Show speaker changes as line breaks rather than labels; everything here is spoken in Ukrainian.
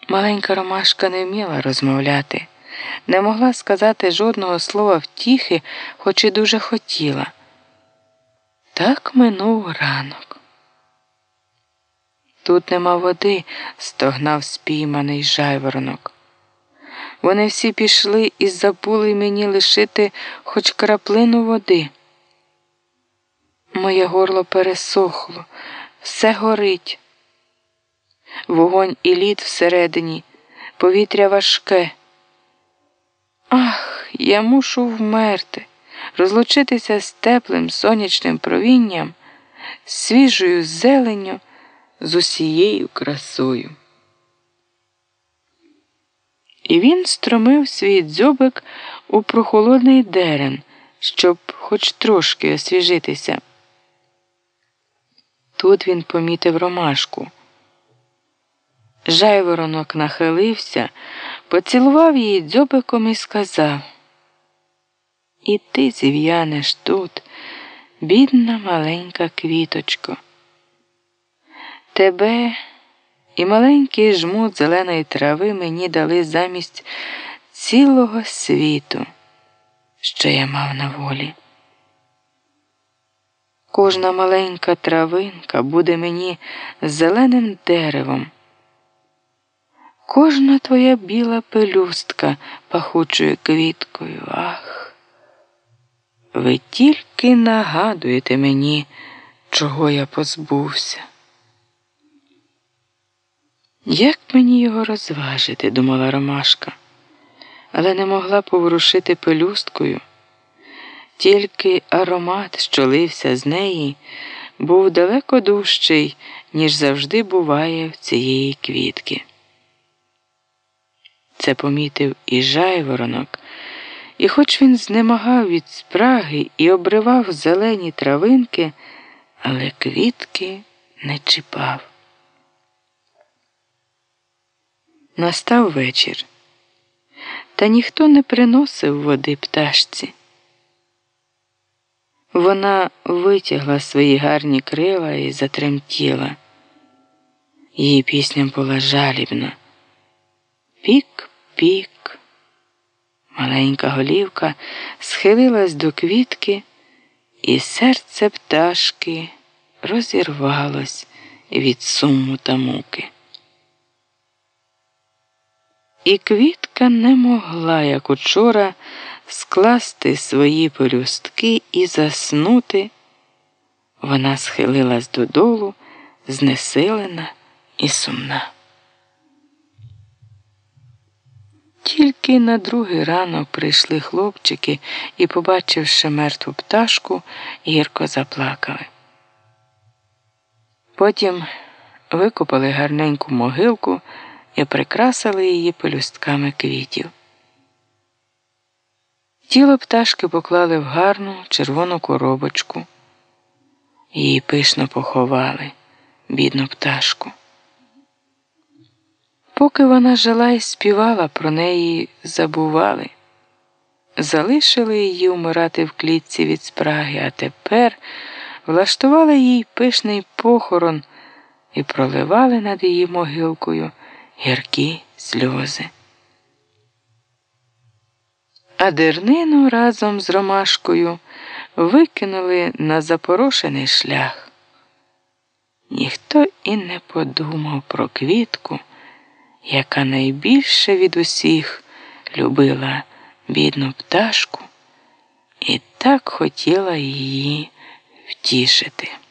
Маленька ромашка не вміла розмовляти, не могла сказати жодного слова втіхи, хоч і дуже хотіла. Так минув ранок. Тут нема води, стогнав спійманий жайворонок. Вони всі пішли і забули мені лишити хоч краплину води. Моє горло пересохло, все горить. Вогонь і лід всередині, повітря важке. Ах, я мушу вмерти, розлучитися з теплим сонячним провінням, з свіжою зеленню, з усією красою. І він стромив свій дзьобик у прохолодний дерен, щоб хоч трошки освіжитися. Тут він помітив ромашку. Жайворонок нахилився, поцілував її дзьобиком і сказав: «І ти зів'янеш тут, бідна маленька квіточко. Тебе і маленький жмут зеленої трави мені дали замість цілого світу, що я мав на волі. Кожна маленька травинка буде мені зеленим деревом. Кожна твоя біла пелюстка пахучою квіткою. Ах, ви тільки нагадуєте мені, чого я позбувся». Як мені його розважити, думала ромашка, але не могла поворушити пелюсткою. Тільки аромат, що лився з неї, був далеко дужчий, ніж завжди буває в цієї квітки. Це помітив і жайворонок, і хоч він знемагав від спраги і обривав зелені травинки, але квітки не чіпав. Настав вечір, та ніхто не приносив води пташці. Вона витягла свої гарні крила і затремтіла. Її пісня була жалібна. Пік-пік. Маленька голівка схилилась до квітки, і серце пташки розірвалось від суму та муки. І квітка не могла, як учора, скласти свої пелюстки і заснути. Вона схилилась додолу, знесилена і сумна. Тільки на другий ранок прийшли хлопчики і, побачивши мертву пташку, гірко заплакали. Потім викопали гарненьку могилку і прикрасили її пелюстками квітів. Тіло пташки поклали в гарну червону коробочку. Її пишно поховали, бідну пташку. Поки вона жила і співала, про неї забували. Залишили її умирати в клітці від спраги, а тепер влаштували їй пишний похорон і проливали над її могилкою гіркі сльози. А дернину разом з ромашкою викинули на запорошений шлях. Ніхто і не подумав про квітку, яка найбільше від усіх любила бідну пташку і так хотіла її втішити.